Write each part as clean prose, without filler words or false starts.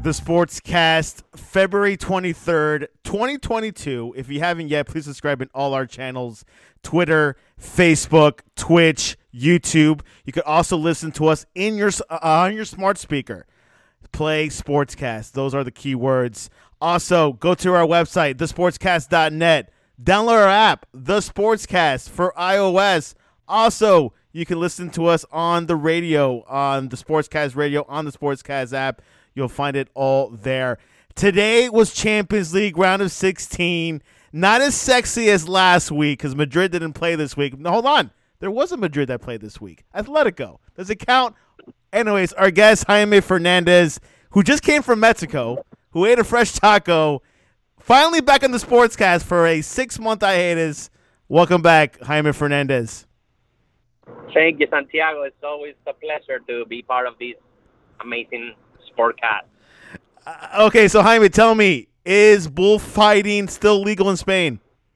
the Sportscast, February 23rd, 2022. If you haven't yet, please subscribe in all our channels, Twitter, Facebook, Twitch, YouTube. You can also listen to us in your on your smart speaker. Play Sportscast. Those are the key words. Also, go to our website, thesportscast.net. Download our app, The Sportscast, for iOS. Also, you can listen to us on the radio, on the Sportscast radio, on the Sportscast app. You'll find it all there. Today was Champions League round of 16. Not as sexy as last week because Madrid didn't play this week. No, hold on. There was a Madrid that played this week. Atletico. Does it count? Anyways, our guest, Jaime Fernandez, who just came from Mexico, who ate a fresh taco, finally back on the Sportscast for a 6-month hiatus. Welcome back, Jaime Fernandez. Thank you, Santiago. It's always a pleasure to be part of this amazing Sportcast. Okay, so Jaime, tell me, is bullfighting still legal in Spain?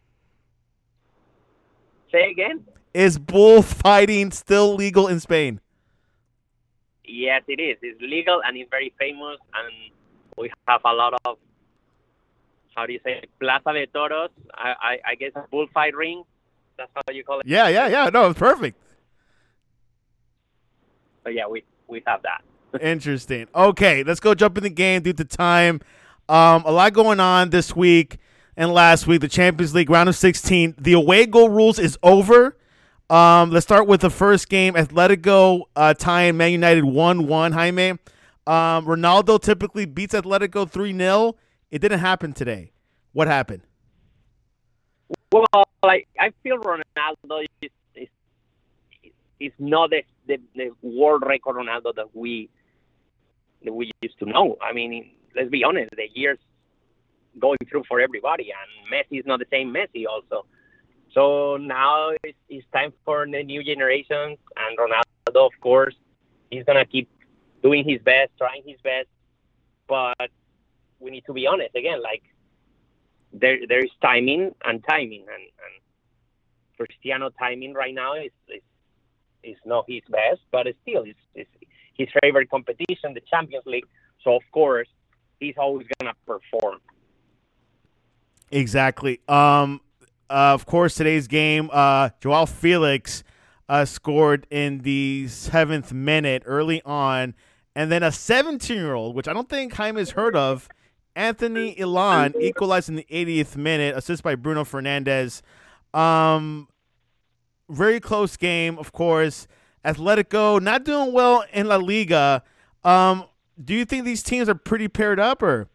Say again? Is bullfighting still legal in Spain? Yes, it is. It's legal and it's very famous, and we have a lot of, how do you say, Plaza de Toros, I guess a bullfight ring. That's how you call it? Yeah. No, it's perfect. So, yeah, we have that. Interesting. Okay, let's go jump in the game due to time. A lot going on this week and last week. The Champions League round of 16. The away goal rules is over. Let's start with the first game. Atletico tying Man United 1-1. Jaime, Ronaldo typically beats Atletico 3-0. It didn't happen today. What happened? Well, I feel Ronaldo is not the world record Ronaldo that we used to know. I mean, let's be honest, the years going through for everybody, and Messi is not the same Messi also. So now it's time for the new generation, and Ronaldo, of course, he's going to keep doing his best, trying his best, but we need to be honest again, like there is timing, and Cristiano timing right now is not his best, but it's still it's his favorite competition, the Champions League. So, of course, he's always going to perform. Exactly. Of course, today's game, Joao Felix scored in the 7th minute early on, and then a 17-year-old, which I don't think Jaime has heard of, Anthony Ilan, equalized in the 80th minute, assist by Bruno Fernandes. Very close game, of course. Atletico not doing well in La Liga. Do you think these teams are pretty paired up, or?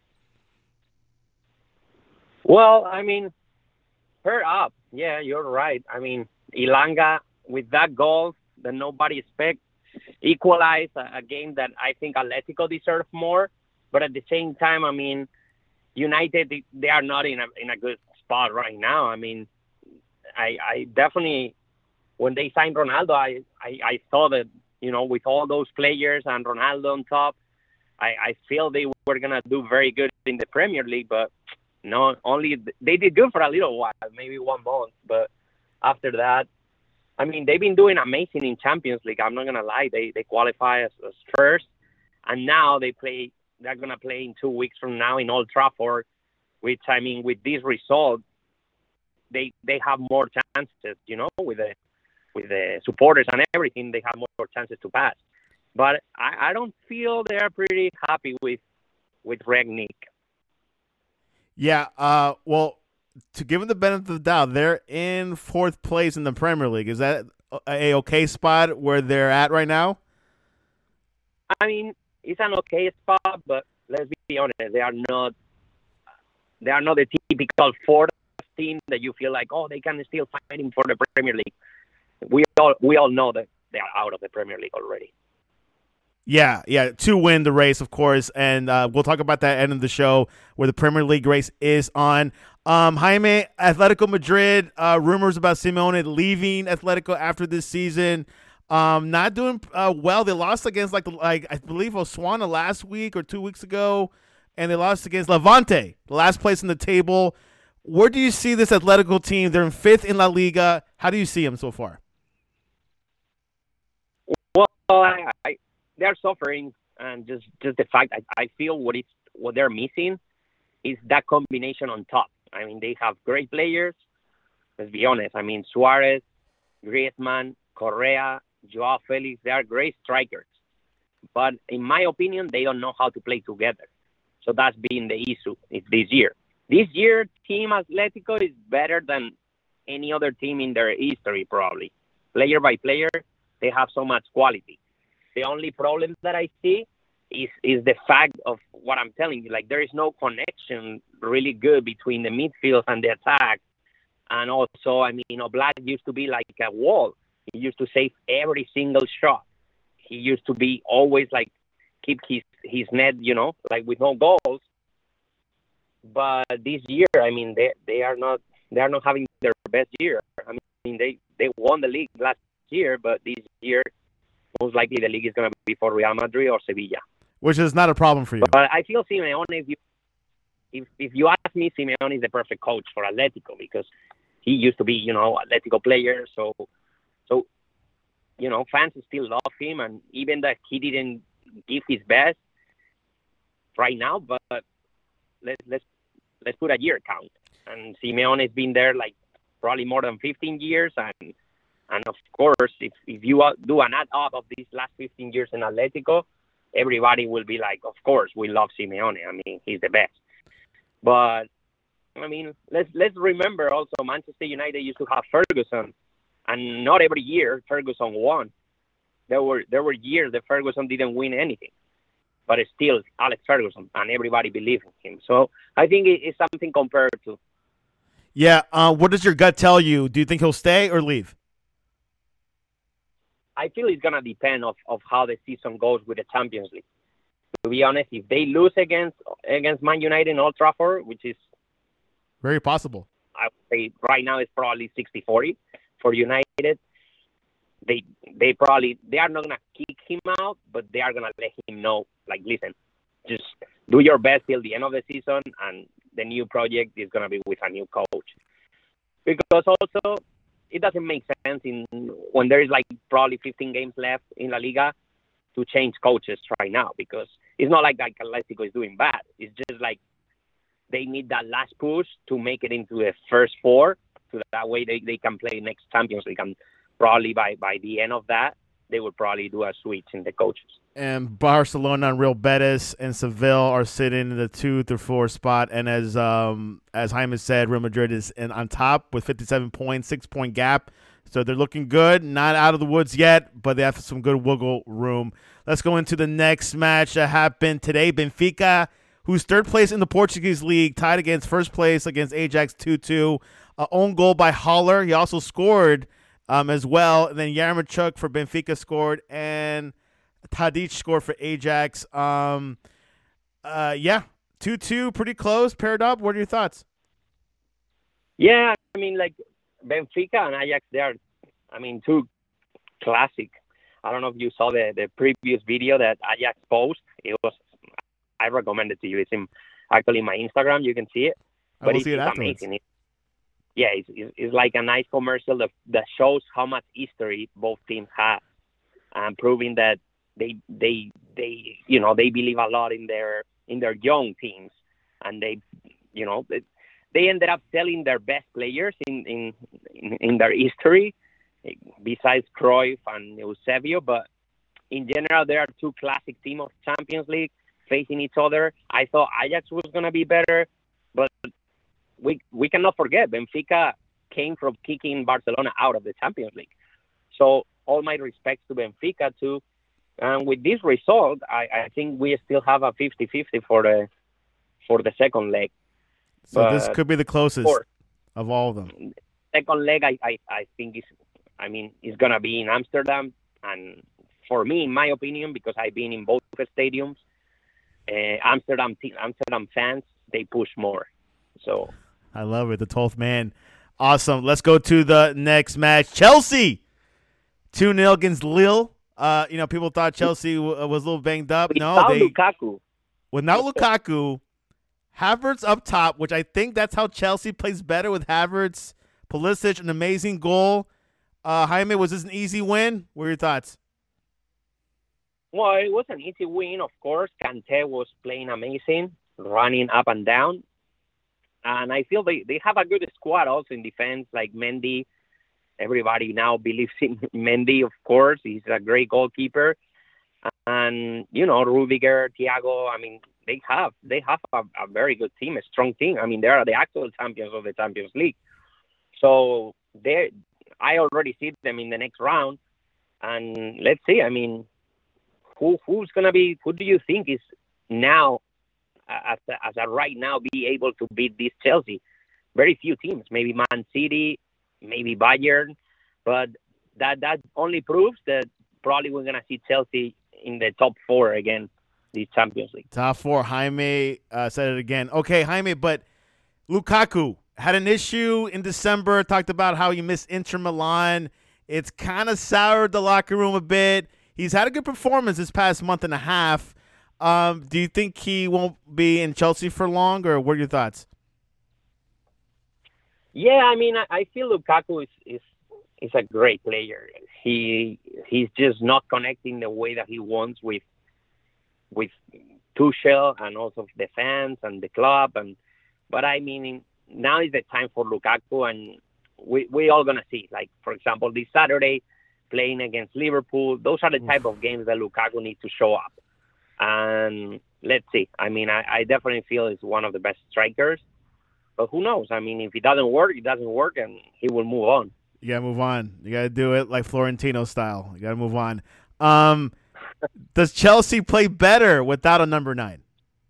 Well, I mean, paired up. Yeah, you're right. I mean, Ilanga with that goal that nobody expects, equalized a game that I think Atletico deserves more. But at the same time, I mean, United, they are not in a good spot right now. I mean, I definitely, when they signed Ronaldo, I thought that, you know, with all those players and Ronaldo on top, I feel they were going to do very good in the Premier League. But no, only they did good for a little while, maybe 1 month. But after that, I mean, they've been doing amazing in Champions League. I'm not going to lie. They qualify as first. And now they're going to play in 2 weeks from now in Old Trafford, which, I mean, with this result, they have more chances, you know, with the supporters and everything, they have more chances to pass. But I don't feel they're pretty happy with Rangnick. Yeah, well, to give them the benefit of the doubt, they're in 4th place in the Premier League. Is that a okay spot where they're at right now? I mean, it's an okay spot, but let's be honest, they are not the typical 4th team that you feel like, oh, they can still fighting for the Premier League. We all know that they are out of the Premier League already. Yeah, to win the race, of course, and we'll talk about that at the end of the show where the Premier League race is on. Jaime, Atletico Madrid, rumors about Simeone leaving Atletico after this season. Not doing well. They lost against like I believe Osasuna last week or 2 weeks ago, and they lost against Levante, the last place in the table. Where do you see this Atletico team? They're in 5th in La Liga. How do you see them so far? Well, they are suffering, and just the fact I feel what what they're missing is that combination on top. I mean, they have great players. Let's be honest. I mean, Suarez, Griezmann, Correa, Joao Felix, they are great strikers. But in my opinion, they don't know how to play together. So that's been the issue this year. This year, Team Atletico is better than any other team in their history, probably. Player by player, they have so much quality. The only problem that I see is the fact of what I'm telling you. Like, there is no connection really good between the midfield and the attack. And also, I mean, Oblak used to be like a wall. He used to save every single shot. He used to be always like keep his net, like with no goals. But this year, I mean, they are not having their best year. I mean, they won the league last year, but this year, most likely the league is going to be for Real Madrid or Sevilla. Which is not a problem for you. But I feel Simeone, if you ask me, Simeone is the perfect coach for Atletico because he used to be, Atletico player. So fans still love him, and even that he didn't give his best right now, but let's put a year count. And Simeone has been there like probably more than 15 years, and of course, if you do an add up of these last 15 years in Atletico, everybody will be like, of course, we love Simeone. I mean, he's the best. But I mean, let's remember also Manchester United used to have Ferguson, and not every year Ferguson won. There were years that Ferguson didn't win anything, but it's still Alex Ferguson, and everybody believed in him. So I think it's something compared to. Yeah. What does your gut tell you? Do you think he'll stay or leave? I feel it's gonna depend of how the season goes with the Champions League. To be honest, if they lose against Man United in Old Trafford, which is very possible, I would say right now it's probably 60-40 for United. They are not gonna kick him out, but they are gonna let him know, like, listen, just do your best till the end of the season, and the new project is gonna be with a new coach. Because also it doesn't make sense when there is like probably 15 games left in La Liga to change coaches right now, because it's not like Atletico is doing bad. It's just like they need that last push to make it into the first four, so that way they can play next Champions League. And probably by the end of that, they will probably do a switch in the coaches. And Barcelona and Real Betis and Seville are sitting in the 2 through 4 spot. And as Jaime said, Real Madrid is on top with 57 points, 6-point gap. So they're looking good. Not out of the woods yet, but they have some good wiggle room. Let's go into the next match that happened today. Benfica, who's third place in the Portuguese league, tied against first place against Ajax 2-2. Own goal by Haller. He also scored as well. And then Yaremchuk for Benfica scored, and Tadic scored for Ajax. 2-2, pretty close, paired up. What are your thoughts? Yeah, I mean, like, Benfica and Ajax, they are, two classic. I don't know if you saw the previous video that Ajax posted. I recommend it to you. It's actually my Instagram. You can see it. But it's amazing. It's like a nice commercial that shows how much history both teams have, and proving that they believe a lot in their young teams, and they ended up selling their best players in their history, besides Cruyff and Eusebio. But in general, there are two classic teams of Champions League facing each other. I thought Ajax was going to be better, but we cannot forget Benfica came from kicking Barcelona out of the Champions League. So all my respects to Benfica too. And with this result, I think we still have a 50-50 for the second leg. So this could be the closest of all of them. Second leg, I think is going to be in Amsterdam. And for me, in my opinion, because I've been in both stadiums, Amsterdam fans, they push more. So I love it. The 12th man. Awesome. Let's go to the next match. Chelsea 2-0 against Lille. People thought Chelsea was a little banged up. Lukaku. Without Lukaku, Havertz up top, which I think that's how Chelsea plays better with Havertz. Pulisic, an amazing goal. Jaime, was this an easy win? What are your thoughts? Well, it was an easy win, of course. Kante was playing amazing. running up and down. And I feel they have a good squad also in defense, like Mendy. Everybody now believes in Mendy, of course. He's a great goalkeeper. And, Rudiger, Thiago, I mean, they have a very good team, a strong team. I mean, they are the actual champions of the Champions League. So I already see them in the next round. And let's see, I mean, who do you think is now, as a right now, be able to beat this Chelsea? Very few teams, maybe Man City, maybe Bayern, but that only proves that probably we're going to see Chelsea in the top 4 again, the Champions League. Top 4, Jaime said it again. Okay, Jaime, but Lukaku had an issue in December, talked about how he missed Inter Milan. It's kind of soured the locker room a bit. He's had a good performance this past month and a half. Do you think he won't be in Chelsea for long, or what are your thoughts? Yeah, I mean, I feel Lukaku is a great player. He's just not connecting the way that he wants with Tuchel and also the fans and the club. But I mean, now is the time for Lukaku, and we all gonna see. Like, for example, this Saturday, playing against Liverpool. Those are the type of games that Lukaku needs to show up. And let's see. I mean, I definitely feel he's one of the best strikers. But who knows? I mean, if it doesn't work, and he will move on. You got to move on. You got to do it like Florentino style. You got to move on. Does Chelsea play better without a number 9?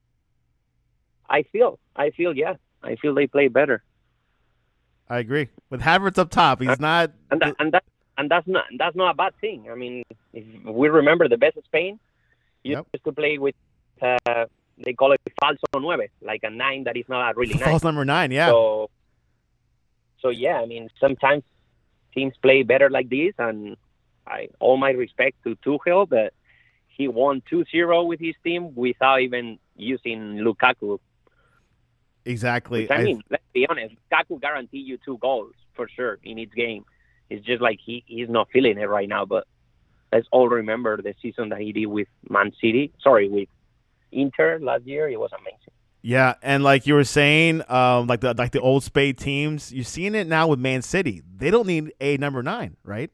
I feel, yeah. I feel they play better. I agree. With Havertz up top, he's not. And that's not a bad thing. I mean, if we remember the best of Spain, used to play with, they call it falso nueve, like a 9 that is not really 9. False number 9, yeah. So yeah, I mean, sometimes teams play better like this, and all my respect to Tuchel, but he won 2-0 with his team without even using Lukaku. Exactly. Which, I mean, let's be honest, Lukaku guaranteed you 2 goals for sure in each game. It's just like he's not feeling it right now, but let's all remember the season that he did with with Inter last year. It was amazing. Yeah, and like you were saying, like the old spade teams, you're seeing it now with Man City. They don't need a number 9, right?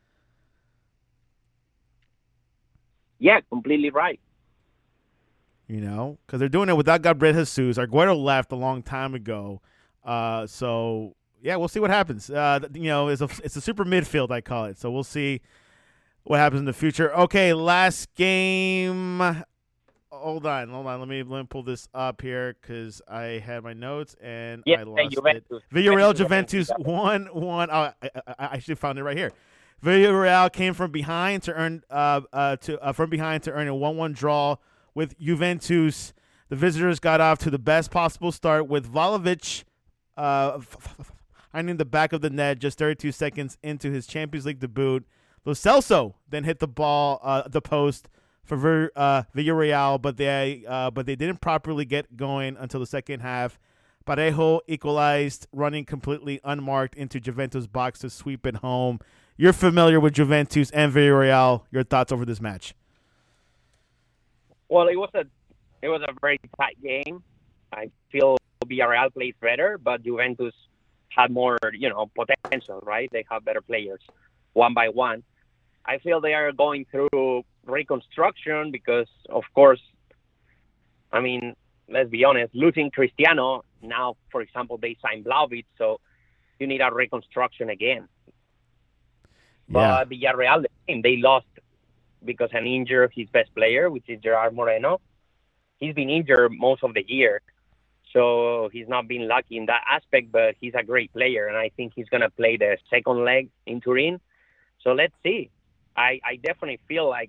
Yeah, completely right. Because they're doing it without Gabriel Jesus. Arguero left a long time ago. So yeah, we'll see what happens. It's a super midfield, I call it. So we'll see what happens in the future. Okay, last game. Hold on. Let me pull this up here because I had my notes and I lost it. Villarreal Juventus 1-1. Oh, I actually found it right here. Villarreal came from behind to earn a 1-1 draw with Juventus. The visitors got off to the best possible start with Vlahovic finding the back of the net just 32 seconds into his Champions League debut. Lo Celso then hit the ball, the post for Villarreal, but they didn't properly get going until the second half. Parejo equalized, running completely unmarked into Juventus' box to sweep it home. You're familiar with Juventus and Villarreal. Your thoughts over this match? Well, it was a very tight game. I feel Villarreal played better, but Juventus had more, potential, right? They have better players, one by one. I feel they are going through reconstruction because, of course, I mean, let's be honest, losing Cristiano, now, for example, they signed Vlahovic, so you need a reconstruction again. Yeah. But Villarreal, the team, they lost because an injured his best player, which is Gerard Moreno. He's been injured most of the year, so he's not been lucky in that aspect, but he's a great player, and I think he's going to play the second leg in Turin. So let's see. I definitely feel like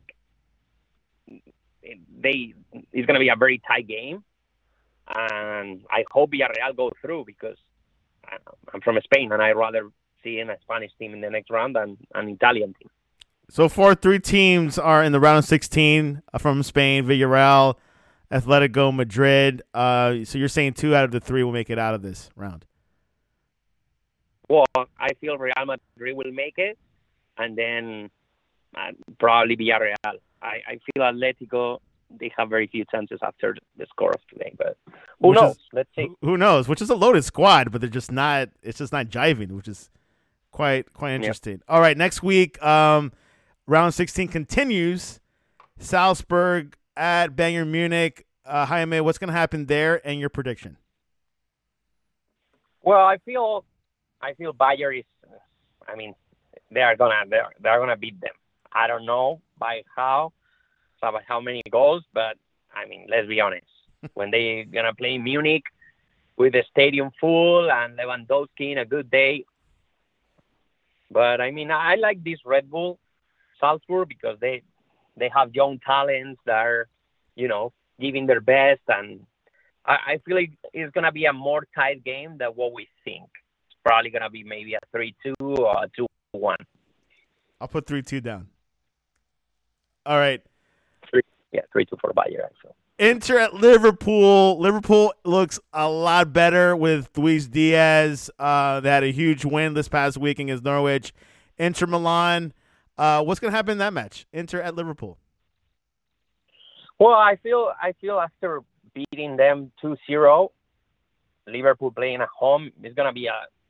it's going to be a very tight game, and I hope Villarreal go through because I'm from Spain, and I'd rather see a Spanish team in the next round than an Italian team. So far, 3 teams are in the round of 16 from Spain: Villarreal, Atletico Madrid. So you're saying 2 out of the 3 will make it out of this round? Well, I feel Real Madrid will make it, and then probably Villarreal. I feel Atletico they have very few chances after the score of today. But who knows? Let's see. Who knows? Which is a loaded squad, but they're just not. It's just not jiving, which is quite interesting. Yep. All right, next week, round 16 continues. Salzburg at Bayern Munich. Jaime, what's going to happen there, and your prediction? Well, I feel Bayern is. I mean, they're gonna beat them. I don't know by how many goals, but I mean, let's be honest. When they're gonna play Munich with the stadium full and Lewandowski in a good day. But I mean, I like this Red Bull Salzburg because they have young talents that are, giving their best, and I feel like it's gonna be a more tight game than what we think. It's probably gonna be maybe a 3-2 or a 2-1. I'll put 3-2 down. All right. 3-2 for Bayern, actually. Inter at Liverpool. Liverpool looks a lot better with Luis Diaz. They had a huge win this past week against Norwich. Inter Milan. What's going to happen in that match? Inter at Liverpool. Well, I feel after beating them 2-0, Liverpool playing at home is going to be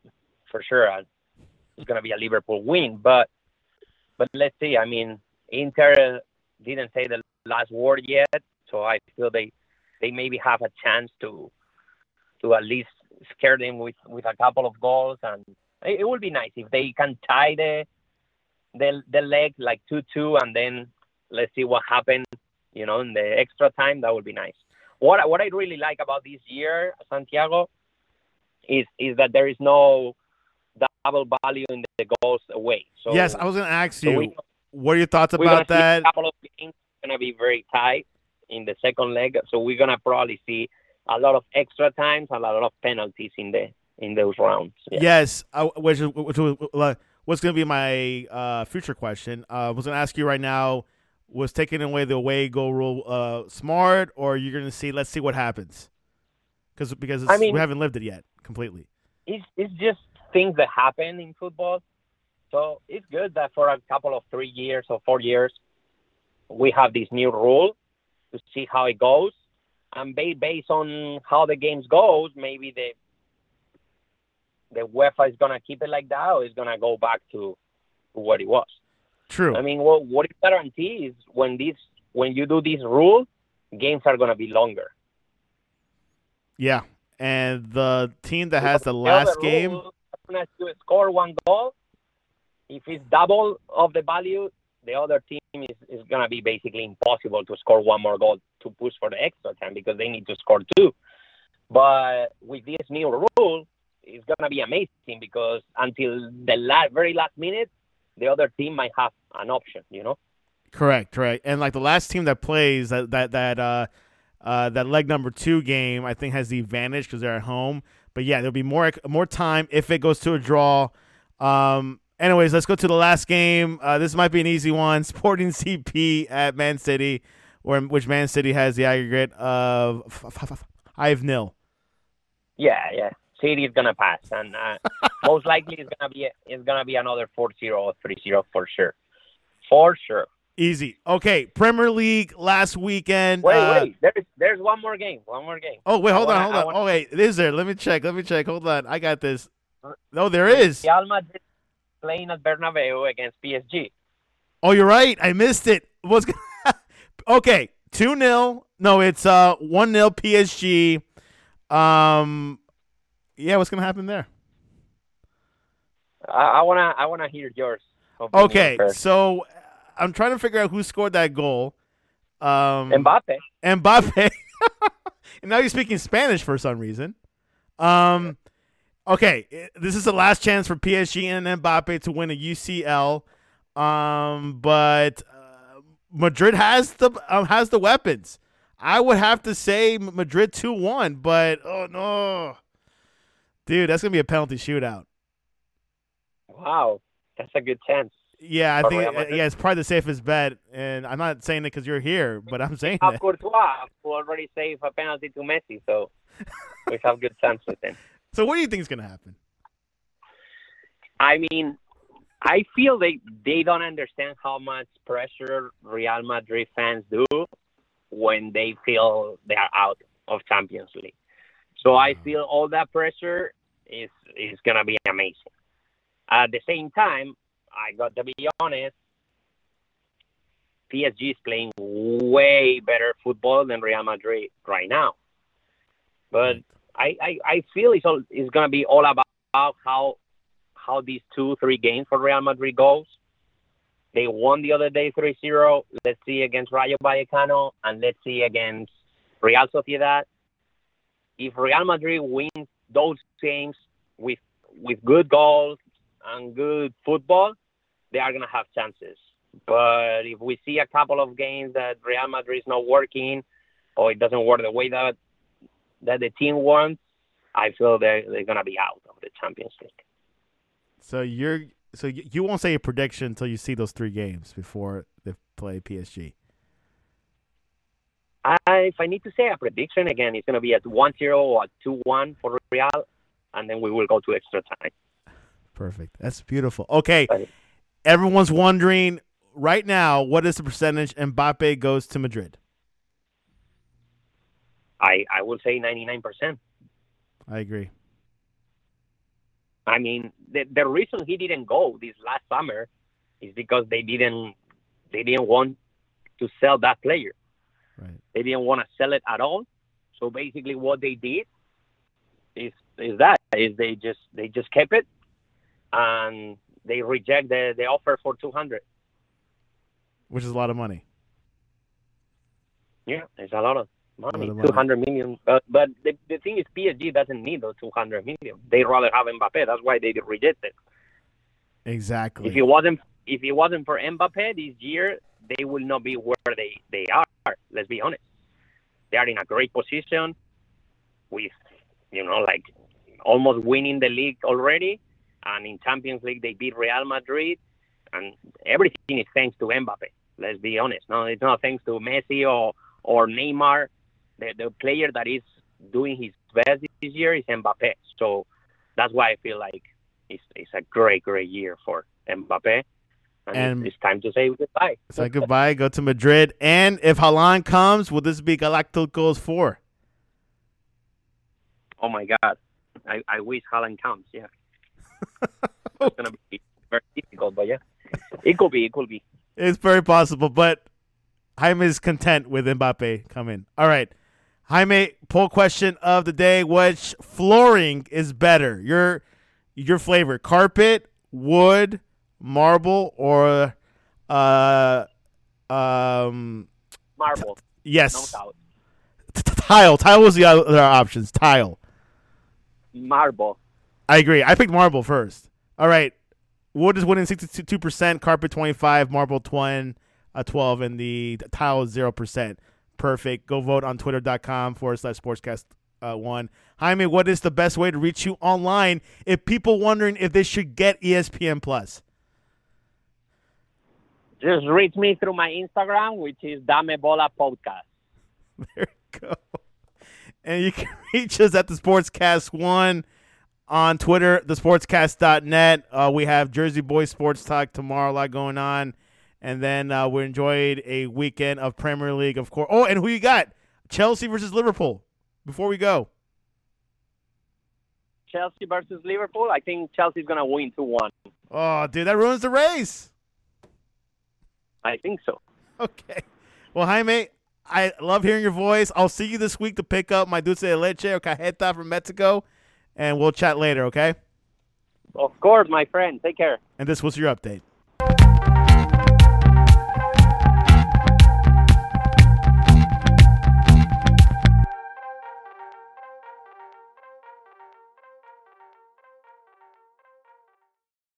it's going to be a Liverpool win. But let's see. I mean, Inter didn't say the last word yet, so I feel they maybe have a chance to at least scare them with a couple of goals, and it would be nice if they can tie the leg like 2-2, and then let's see what happens, in the extra time. That would be nice. What I really like about this year, Santiago, is that there is no double value in the goals away. So yes, I was going to ask you, what are your thoughts about that? A couple of games going to be very tight in the second leg, so we're going to probably see a lot of extra times, a lot of penalties in those rounds. Yeah. Yes, which what's going to be my future question. I was going to ask you right now, was taking away the away goal rule smart, or you're going to see, let's see what happens? Because we haven't lived it yet completely. It's just things that happen in football. So it's good that for a couple of 3 years or 4 years, we have this new rule to see how it goes. And based on how the games goes, maybe the UEFA is going to keep it like that, or it's going to go back to what it was. True. I mean, what it guarantees is when you do this rule, games are going to be longer. Yeah, and the team that has the last game, as soon as you score one goal, if it's double of the value, the other team is going to be basically impossible to score one more goal to push for the extra time because they need to score two. But with this new rule, it's going to be amazing because until the very last minute, the other team might have an option, Correct. And like the last team that plays that leg number 2 game, I think has the advantage because they're at home. But yeah, there'll be more time if it goes to a draw. Anyways, let's go to the last game. This might be an easy one. Sporting CP at Man City, which Man City has the aggregate of 5-0. Yeah. City is gonna pass, and most likely it's gonna be another 4-0 or 3-0 for sure. For sure. Easy. Okay, Premier League last weekend. Wait. There's one more game. Oh wait, hold on. Oh wait, is there? Let me check. Hold on, I got this. No, there is. Real Madrid playing at Bernabeu against PSG. Oh, you're right. I missed it. Okay, 2-0. No, it's 1-0 PSG. Yeah, what's gonna happen there? I wanna hear yours. Okay, so I'm trying to figure out who scored that goal. Mbappe. And now you're speaking Spanish for some reason. Okay, this is the last chance for PSG and Mbappe to win a UCL. But Madrid has the weapons. I would have to say Madrid 2-1, but oh no. Dude, that's going to be a penalty shootout. Wow. That's a good chance. Yeah, I think it's probably the safest bet. And I'm not saying it because you're here, but I'm saying it. Courtois, who already saved a penalty to Messi, so we have good chances then. So what do you think is going to happen? I mean, I feel they don't understand how much pressure Real Madrid fans do. when they feel they are out of Champions League. So I feel all that pressure is gonna be amazing. At the same time, I got to be honest, PSG is playing way better football than Real Madrid right now. But I feel it's gonna be all about how these 2-3 games for Real Madrid goes. They won the other day 3-0. Let's see against Rayo Vallecano, and let's see against Real Sociedad. If Real Madrid wins those games with good goals and good football, they are going to have chances. But if we see a couple of games that Real Madrid is not working, or it doesn't work the way that the team wants, I feel they're going to be out of the Champions League. So you won't say a prediction until you see those 3 games before they play PSG. If I need to say a prediction again, it's going to be at 1-0 or 2-1 for Real, and then we will go to extra time. Perfect. That's beautiful. Okay, everyone's wondering right now, what is the percentage Mbappe goes to Madrid? I would say 99%. I agree. I mean, the reason he didn't go this last summer is because they didn't want to sell that player. Right. They didn't want to sell it at all. So basically, what they did is they just kept it, and they reject the offer for 200, which is a lot of money. Yeah, it's a lot of money, 200 million. But the thing is, PSG doesn't need those 200 million. They rather have Mbappe. That's why they reject it. Exactly. If it wasn't for Mbappe this year, they will not be where they are. Let's be honest. They are in a great position with, like almost winning the league already. And in Champions League, they beat Real Madrid. And everything is thanks to Mbappe. Let's be honest. No, it's not thanks to Messi or Neymar. The player that is doing his best this year is Mbappe. So that's why I feel like it's a great, great year for Mbappe. And it's time to say goodbye. Say goodbye. Go to Madrid. And if Haaland comes, will this be Galacticos 4? Oh, my God. I wish Haaland comes, yeah. It's going to be very difficult, but yeah. It could be. It's very possible, but Jaime is content with Mbappe coming. All right. Jaime, poll question of the day. Which flooring is better? Your flavor, carpet, wood, marble, or marble. Yes. No doubt. Tile. Tile was the other options. Tile. Marble. I agree. I picked marble first. All right. Wood is winning 62%, carpet 25%, marble 12, and the tile is 0%. Perfect. Go vote on twitter.com/sportscast1. Jaime, what is the best way to reach you online if people wondering if they should get ESPN Plus? Just reach me through my Instagram, which is Dame Bola Podcast. There you go. And you can reach us at the Sportscast1 on Twitter, thesportscast.net. We have Jersey Boys Sports Talk tomorrow, a lot going on. And then we enjoyed a weekend of Premier League, of course. Oh, and who you got? Chelsea versus Liverpool. Before we go. Chelsea versus Liverpool. I think Chelsea's going to win 2-1. Oh, dude, that ruins the race. I think so. Okay. Well, Jaime, I love hearing your voice. I'll see you this week to pick up my dulce de leche or cajeta from Mexico, and we'll chat later, okay? Of course, my friend. Take care. And this was your update.